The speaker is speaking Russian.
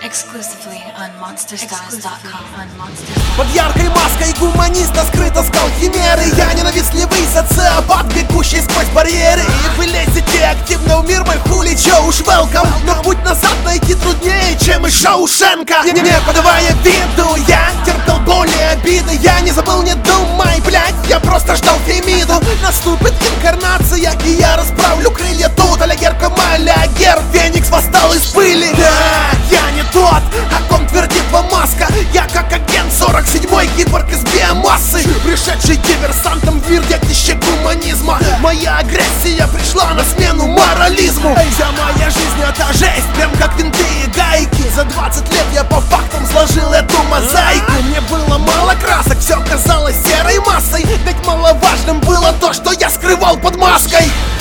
Exclusively on monsterstars.com. Под яркой маской гуманиста скрыто скал химеры. Я ненавистливый социопат, бегущий сквозь барьеры. И вы лезете активно в мир мой, хули, чё уж welcome. Но путь назад найти труднее, чем из Шоушенка. Не подавая виду, я терпел боли и обиды. Я не забыл, не думай, блядь, я просто ждал Фемиду. Наступит инкарнация, и я расправлю крылья тут. Алягер Камаль, Агер, Феникс восстал из пыли. Да, я не тот, о ком твердит вам маска. Я как агент 47-й киборг из биомассы, пришедший диверсантом в мир детище гуманизма. Моя агрессия пришла на смену морализму. Вся моя жизнь это жесть, прям как винты и гайки. За 20 лет я по фактам сложил эту мозаику. Мне было мало красок, все казалось серой массой. Ведь маловажным было то, что я скрывал под маской.